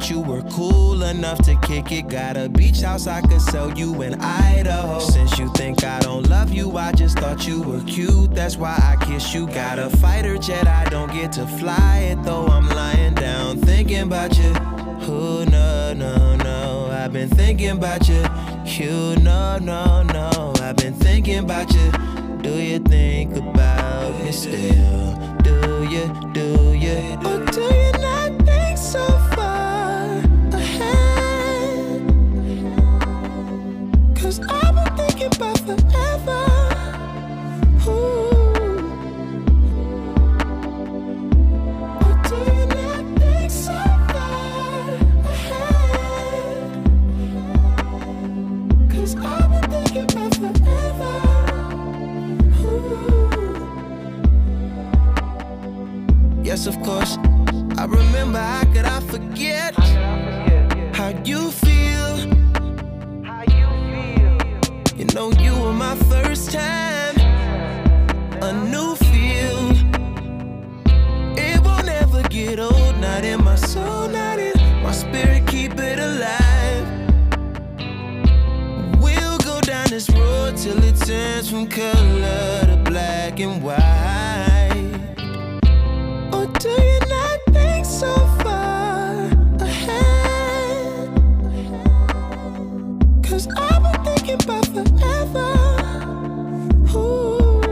thought you were cool enough to kick it. Got a beach house I could sell you in Idaho. Since you think I don't love you, I just thought you were cute. That's why I kiss you. Got a fighter jet, I don't get to fly it though. I'm lying down thinking about you. Oh no, no, no, I've been thinking about you. You no, no, no, I've been thinking about you. Do you think about me still? Do you, or do you not think so far ahead? 'Cause I've been thinking about forever. Ooh. Or do you not think so far ahead? 'Cause I've been thinking about forever. Yes, of course, I remember. How could I forget how you feel? You know you were my first time, a new feel. It won't ever get old, not in my soul, not in my spirit, keep it alive. We'll go down this road till it turns from color to black and white. Or do you not think so far ahead? 'Cause I've been thinking about forever. Ooh.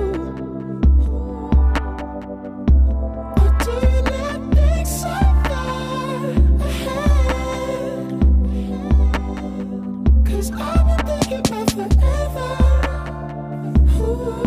Or do you not think so far ahead? 'Cause I've been thinking about forever. Ooh.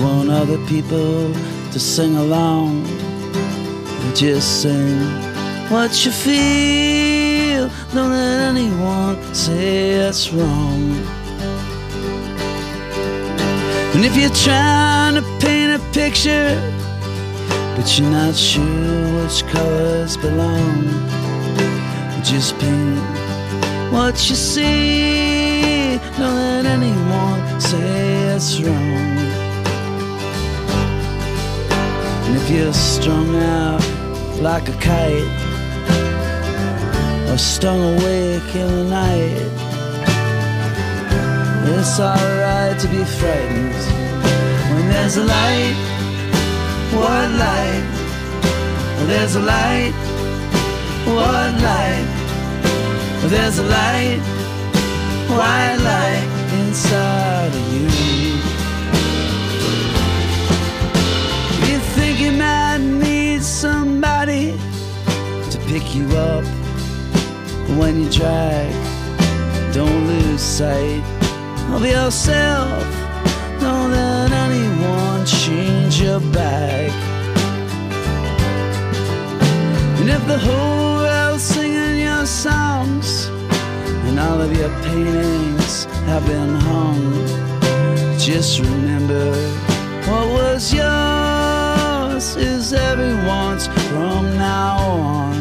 want other people to sing along. Just sing what you feel. Don't let anyone say it's wrong. And if you're trying to paint a picture, but you're not sure which colors belong, just paint what you see. Don't let anyone say it's wrong. And if you're strung out like a kite, or stung awake in the night, it's alright to be frightened when there's a light. What light? There's a light. What light? There's a light. White light inside of you. You think you might need somebody to pick you up when you drag. Don't lose sight of yourself. Don't let anyone change your bag. And if the whole world's singing your songs and all of your paintings have been hung, just remember what was yours is everyone's from now on.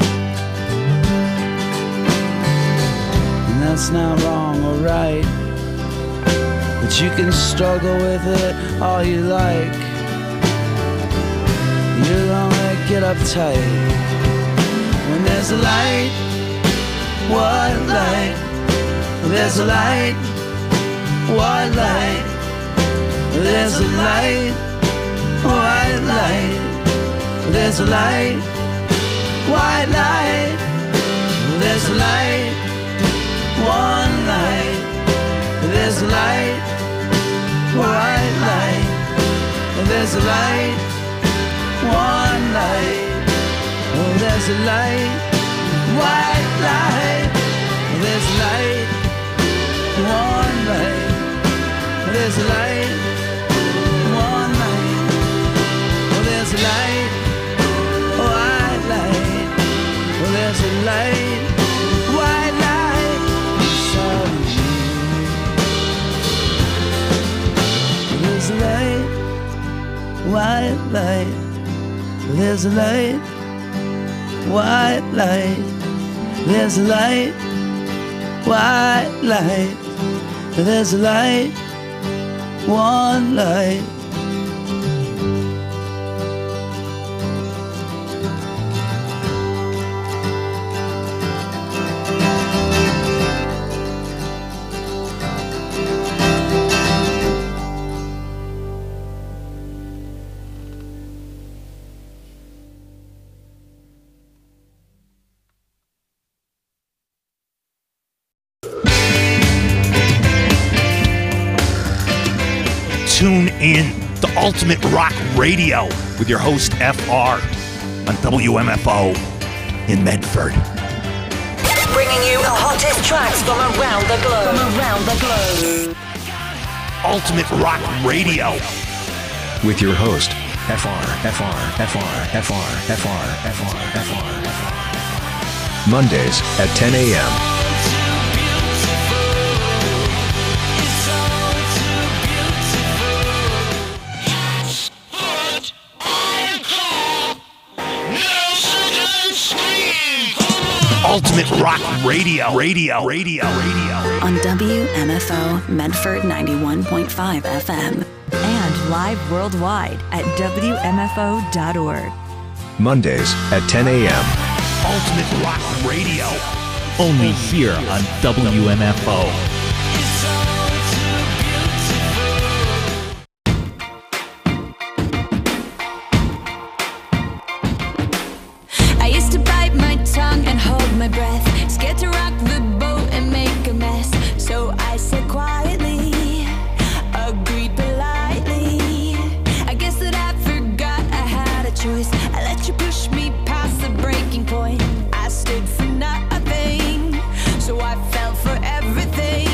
And that's not wrong or right, but you can struggle with it all you like. You'll only get uptight when there's a light. What light? There's a light. What light? There's a light. White light. There's a light. White light. There's a light. One light. There's a light. White light. There's a light. One light. Oh, there's a light. White light. There's a light. One light. There's a light. One light. Oh, there's a light. White light. Oh, there's a light. White light inside of you. There's a light. White light. There's a light. White light. There's a light. White light. There's a light. One light. Tune in to Ultimate Rock Radio with your host FR on WMFO in Medford. Bringing you the hottest tracks from around the globe. Ultimate Rock Radio with your host FR. Mondays at 10 a.m. Ultimate Rock Radio. On WMFO Medford 91.5 FM. And live worldwide at WMFO.org. Mondays at 10 a.m. Ultimate Rock Radio. Only here on WMFO. I used to bite my tongue and hold my breath, scared to rock the boat and make a mess. So I said quietly, agreed politely. I guess that I forgot I had a choice. I let you push me past the breaking point. I stood for nothing, so I fell for everything.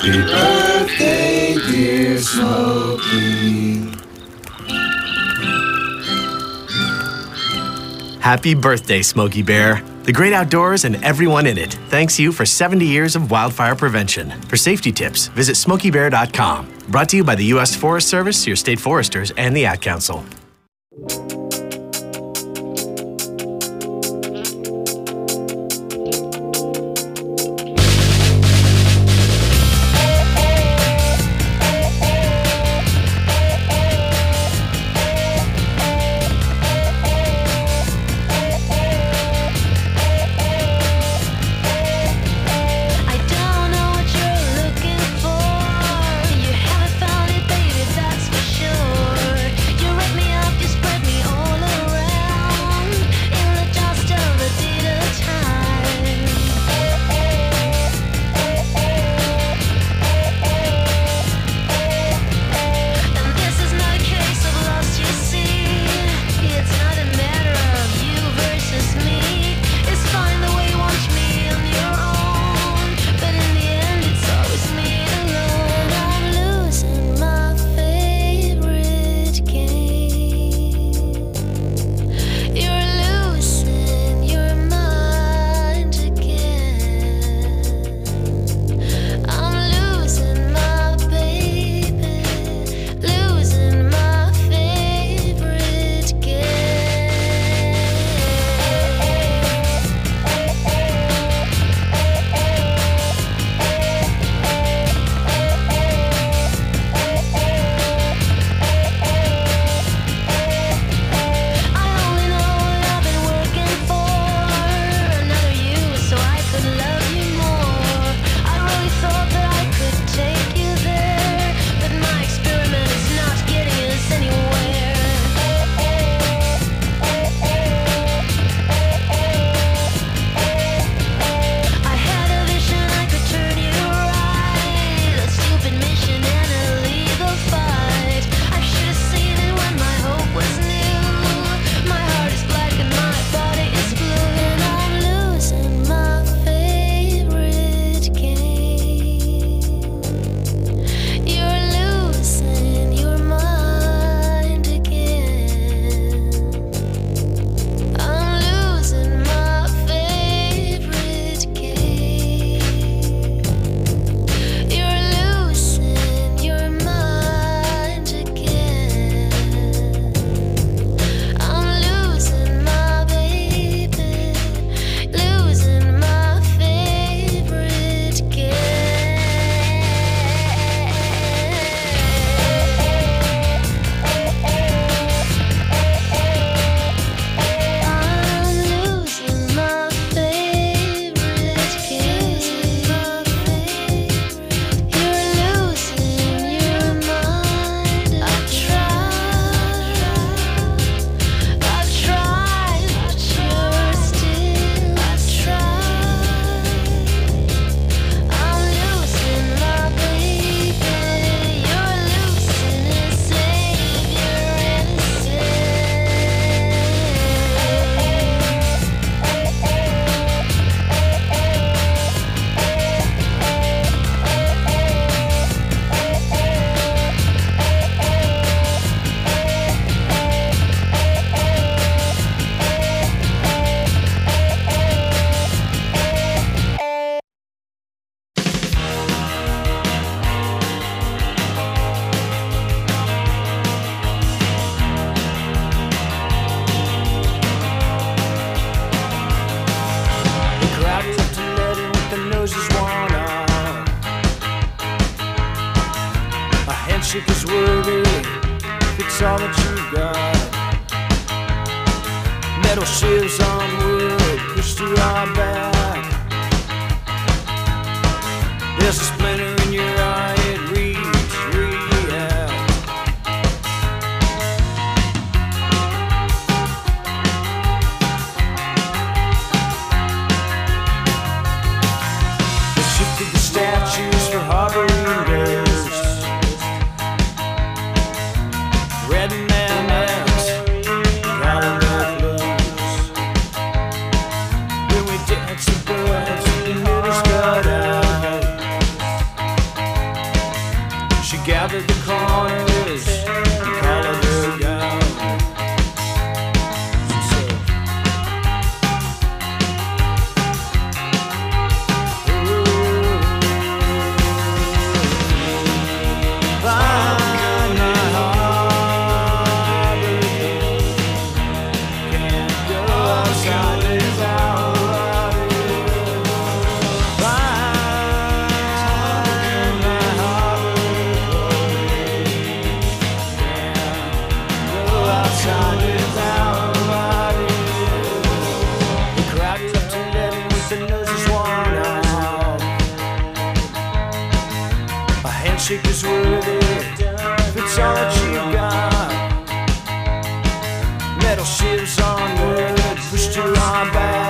Happy birthday, dear Smokey. Happy birthday, Smokey Bear. The great outdoors and everyone in it thanks you for 70 years of wildfire prevention. For safety tips, visit smokeybear.com. Brought to you by the U.S. Forest Service, your state foresters, and the Ad Council. handshake is worthy if it's all that you've got. Metal shivs on wood pushed to our back. There's a splinter in your eye, it reads react. They shifted the statues for harboring ghosts. Red M&Ms, got their clothes. When we did handshake is worthy if it's all that you got. Metal shivs on wood pushed to our back.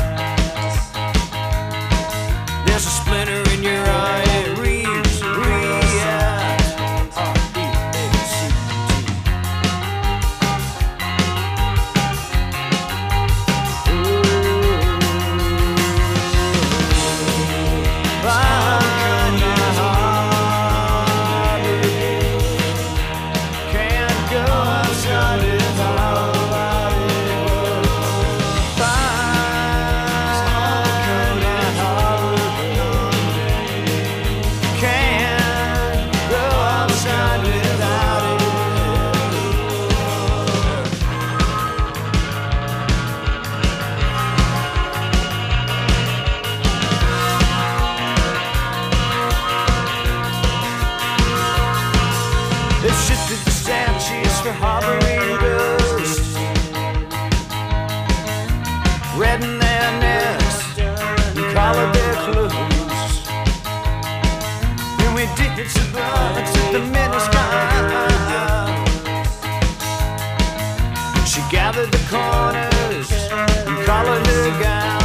There's a splinter in your eye, it reads, react. Can't go outside without it. gathered the corners and collared her gown.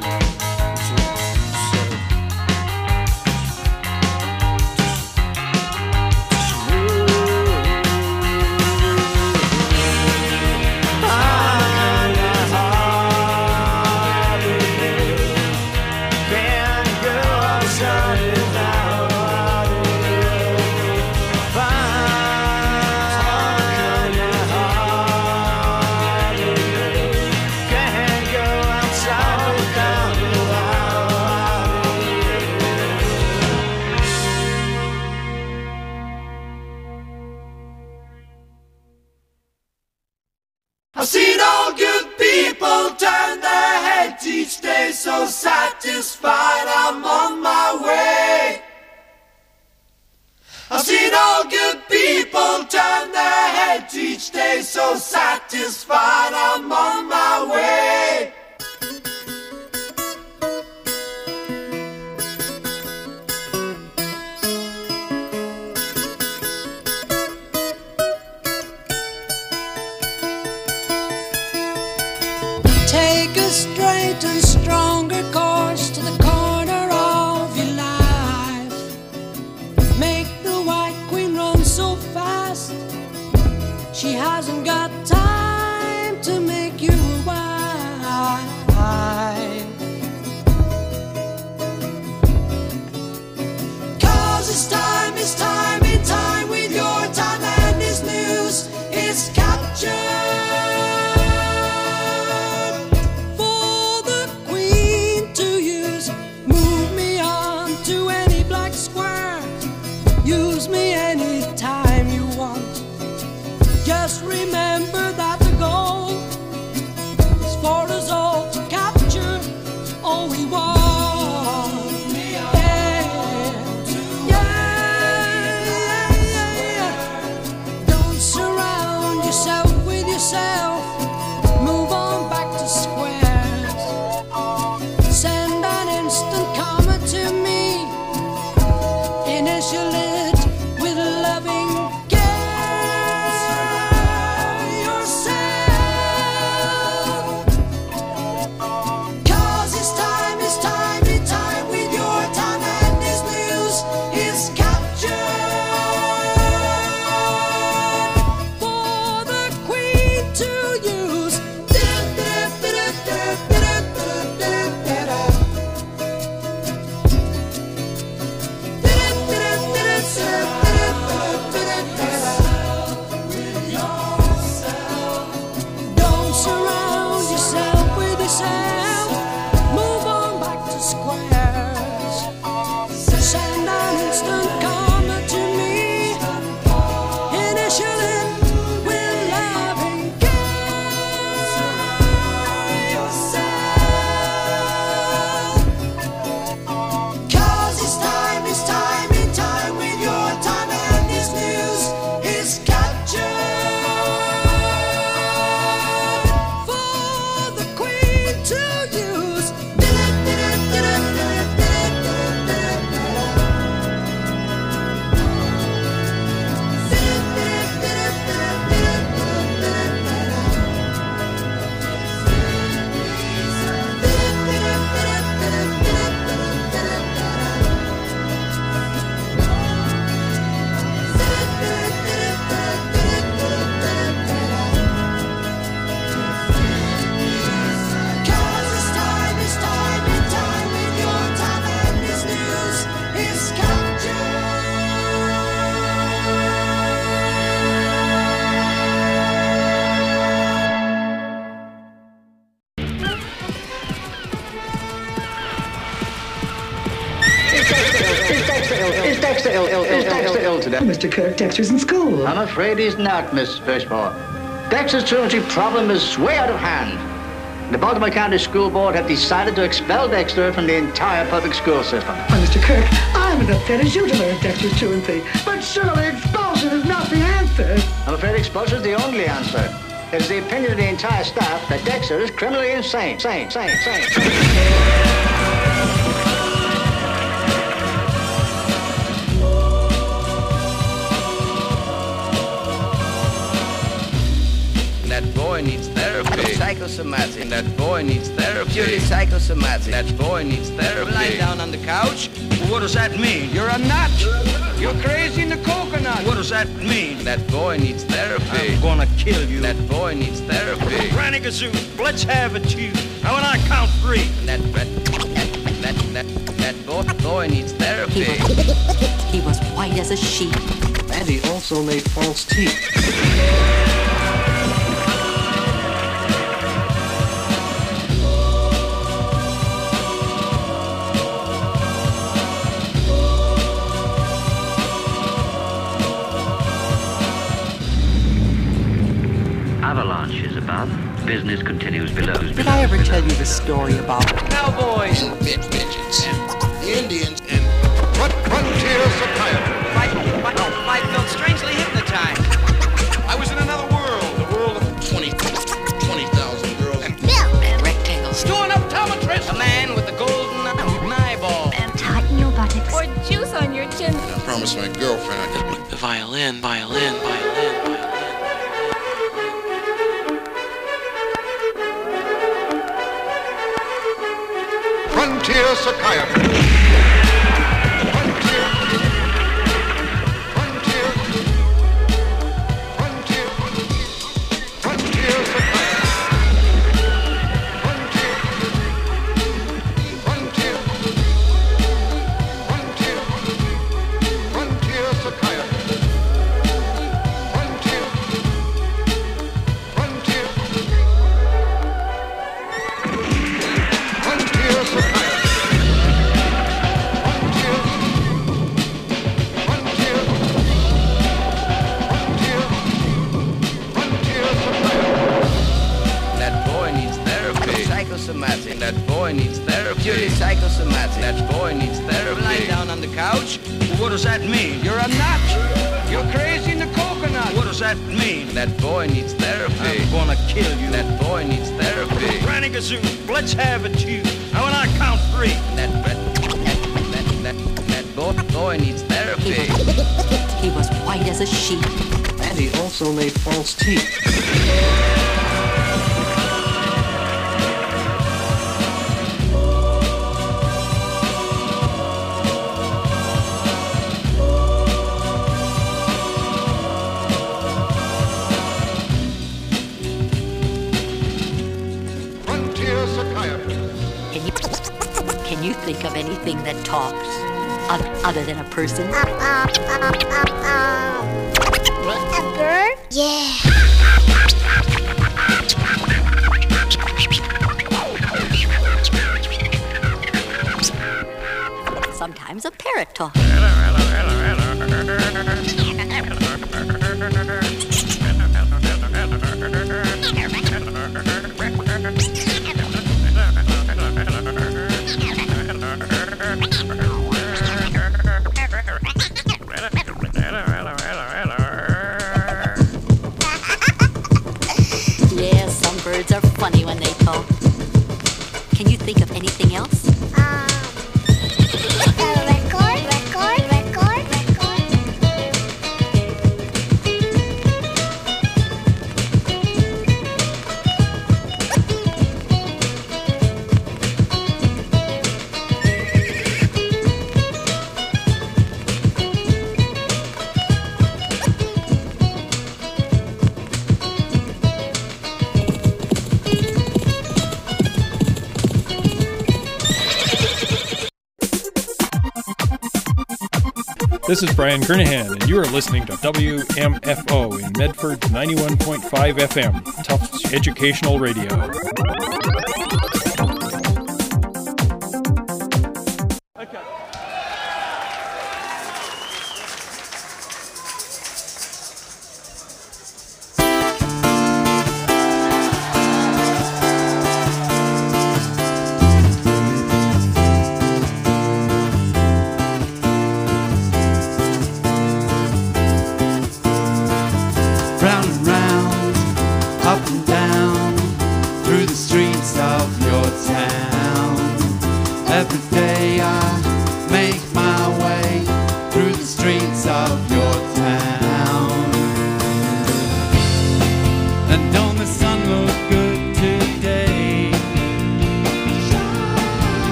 I've seen all good people turn their heads each day, so satisfied I'm on my way. I've seen all good people turn their heads each day, so satisfied I'm on my way. Take a straight and stronger course to the corner of your life. Make the White Queen run so fast, she hasn't got time to make you a wife. 'Cause it's time in time with your time, and this news is captured. Dexter ill today? Mr. Kirk, Dexter's in school. I'm afraid he's not, Miss Fishmore. Dexter's truancy problem is way out of hand. The Baltimore County School Board have decided to expel Dexter from the entire public school system. Well, Mr. Kirk, I'm as upset as you to learn Dexter's truancy. But surely expulsion is not the answer. I'm afraid expulsion is the only answer. It is the opinion of the entire staff that Dexter is criminally insane. That boy needs therapy. Psychosomatic. That boy needs therapy. Purely psychosomatic. That boy needs therapy. Lying down on the couch. What does that mean? You're a nut. You're crazy in the coconut. What does that mean? That boy needs therapy. I'm gonna kill you. That boy needs therapy. Granny Gazoo, let's have it, you. Now when I count 3. That boy needs therapy. He was white as a sheet. And he also made false teeth. Avalanche is above. Business continues below. Did I ever tell you the story about cowboys and midgets and the Indians and frontier psychiatry? I felt strangely hypnotized. I was in another world, the world of 20,000 girls. and rectangles? Doing optometrist. A man with the golden eyeball. And tighten your buttocks. Or juice on your chin. I promised my girlfriend I'd get the violin. Frontier psychiatry. That boy needs therapy. Purely psychosomatic. That boy needs therapy. Lying down on the couch. What does that mean? You're a nut. You're crazy in the coconut. What does that mean? That boy needs therapy. I'm gonna kill you. That boy needs therapy. Granny Gazoo, let's have it, you. Now when I count 3. That boy needs therapy. He was white as a sheet. And he also made false teeth. Can you think of anything that talks other than a person? A bird? Yeah. Sometimes a parrot talks. Yeah, some birds are funny when they talk. Can you think of anything else? This is Brian Kernahan, and you are listening to WMFO in Medford 91.5 FM, Tufts Educational Radio.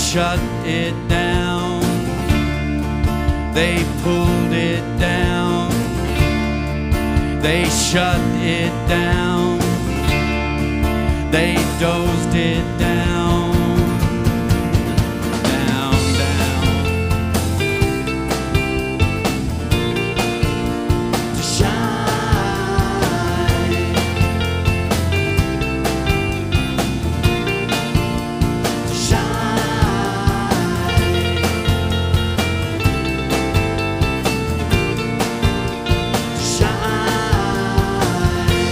shut it down. They pulled it down. They shut it down. They dozed it down. Down, down. To shine. To shine. To shine.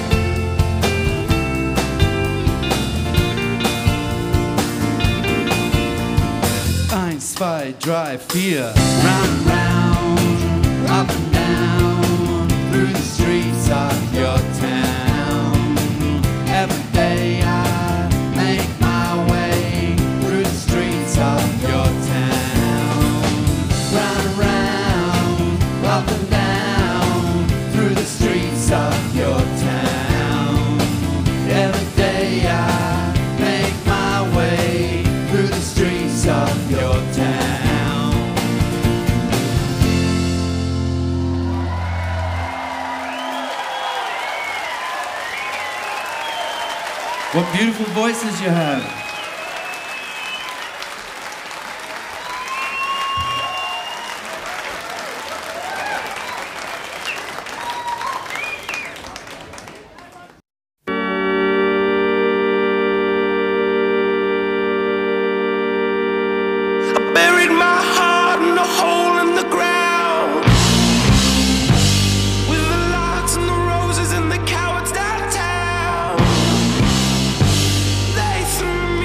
Eins, zwei, drei, vier. Round, round, up and down, through the streets of your town. Every day I make my way through the streets of your town. Round and round, up and down, through the streets of your town. Every day I make my way through the streets of your town. What beautiful voices you have. Buried my heart in a hole in the ground, with the lights and the roses and the cowards downtown. They threw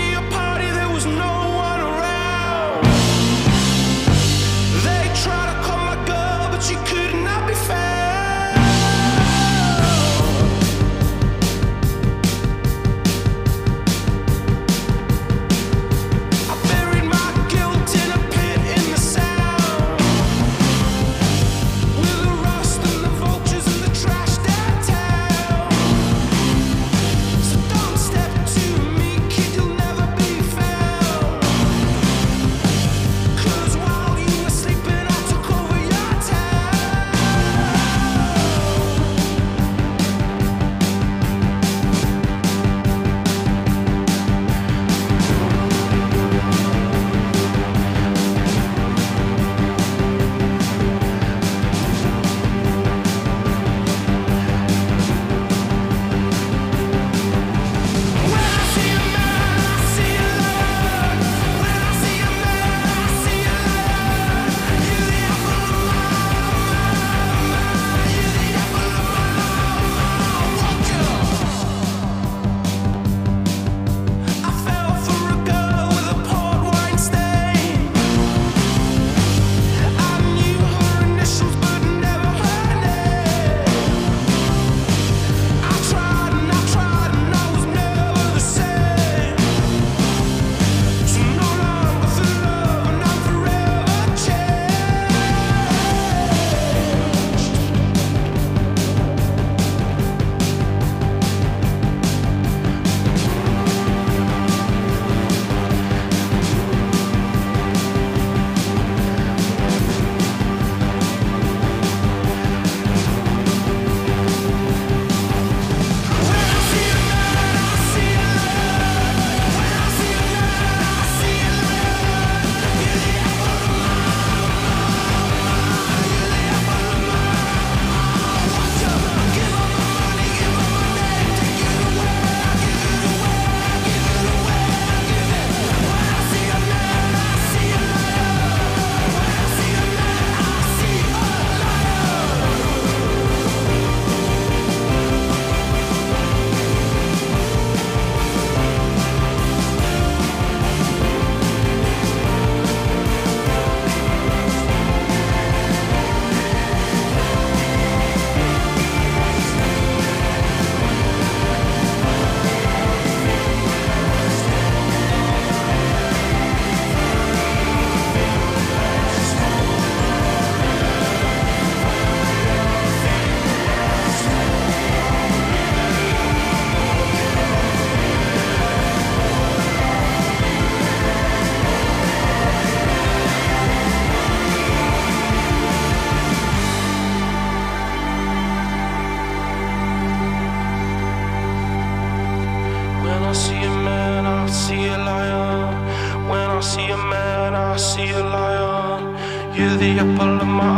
You're the apple of my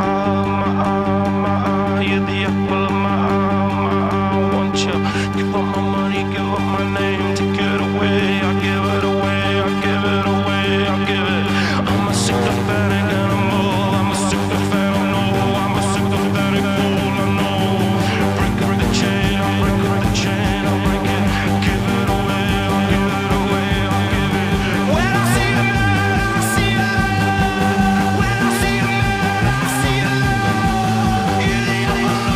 eye, you're the apple of my eye. Want you? Give up my money, give up my name, take it away. I give it away, I give it away, I give it. I'm a sympathetic animal, I'm a sympathetic, no, I'm a sympathetic fool, I know. Break the chain, I'll break the chain, I'll break it. Give it away, I'll give it away, I'll give it. When I see a man, I see a love. When I see a man, I see a love. You're the apple of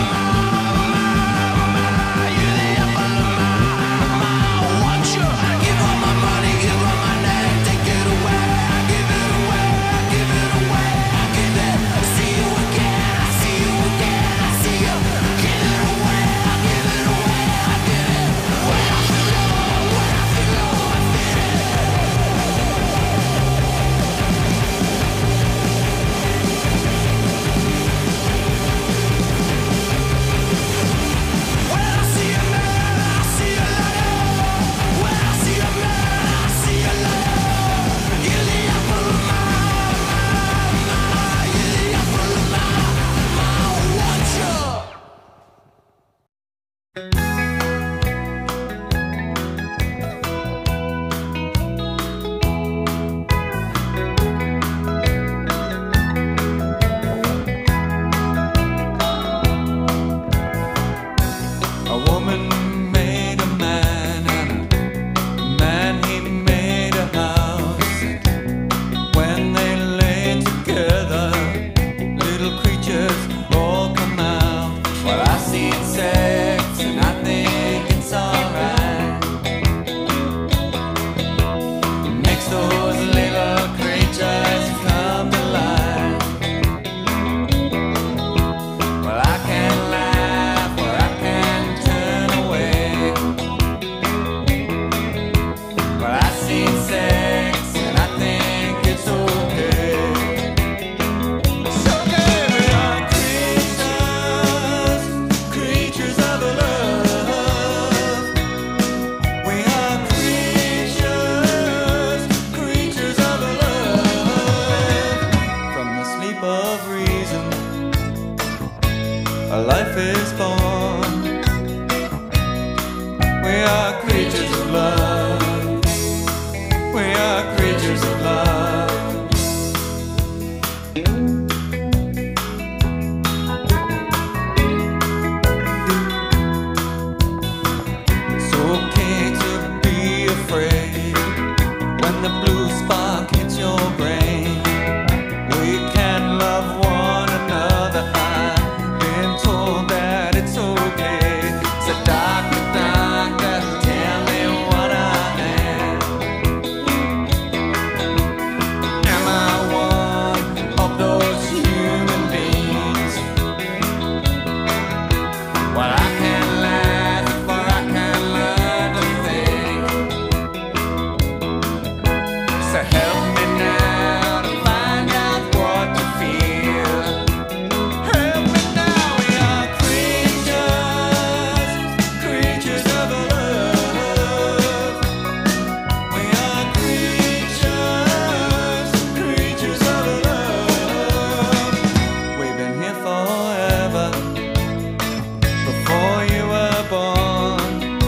my, you're the apple of my. Want you? Give all my money, give all my name, take it away. I give it away, I give it away, I give it. See you again, I see you again, I see you. Give it away, I give it away, I give it. When I feel low, when I feel low, I feel it. When I see a man, I see a love. When I see a man, I see a love. You're the apple of my, you're the apple of my. Want you? A woman made a man, and a man he made a house. When they lay together, little creatures all come out. Well, I seen sex and I think it's alright. Makes those little creatures come to life. Well, I can laugh or I can turn away. Well, I seen sex and I think it's okay. It's okay. We are creatures, creatures of love. We are creatures, creatures of love. From the sleep of reason, a life is born. We are creatures of love. We are creatures of love. It's okay to be afraid when the blue spark hits your brain. We can love one another. I've been told that it's okay. So doctor, doctor, tell me what I am. Am I one of those human beings? Well, I can laugh or I can learn to think. So help me now to find out what to feel. Help me now, we are creatures, creatures of love. We are creatures, creatures of love. We've been here forever, before you were born.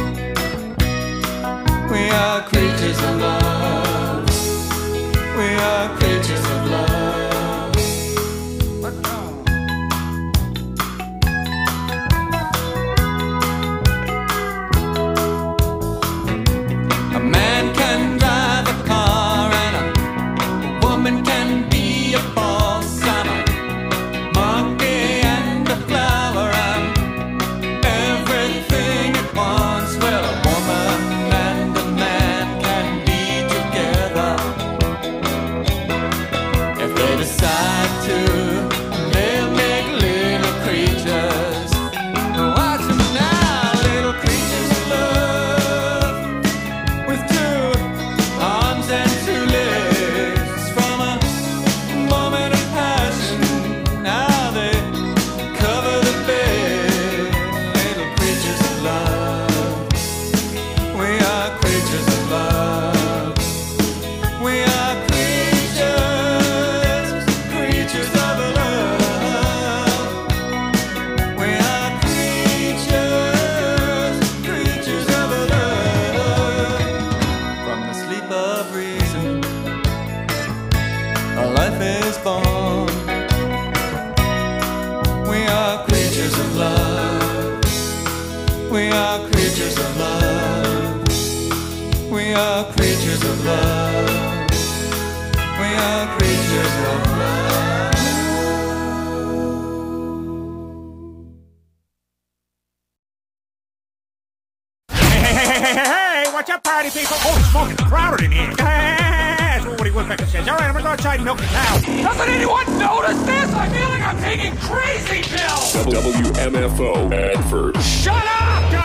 We are creatures of love. We are creatures of love. A man can drive a car and a woman can be a boss. I'm a monkey and a flower. I'm everything at once. Well, a woman and a man can be together if they decide to. They'll make little creatures. Watch them now, little creatures of love, with two arms and two legs. From a moment of passion, now they cover the bed. Little creatures of love. We are creatures of love. We are creatures, creatures of party people. Holy smoke, it's crowded in here. That's what Woody Woodpecker says. All right, I'm going to go outside and milk the cow. Doesn't anyone notice this? I feel like I'm taking crazy pills. WMFO Medford. Shut up!